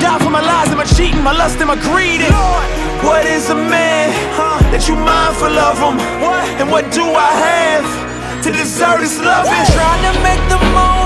die for my lies and my cheating, my lust and my greed. What is a man that you mindful of him? And what do I have to deserve this loving? Trying to make the most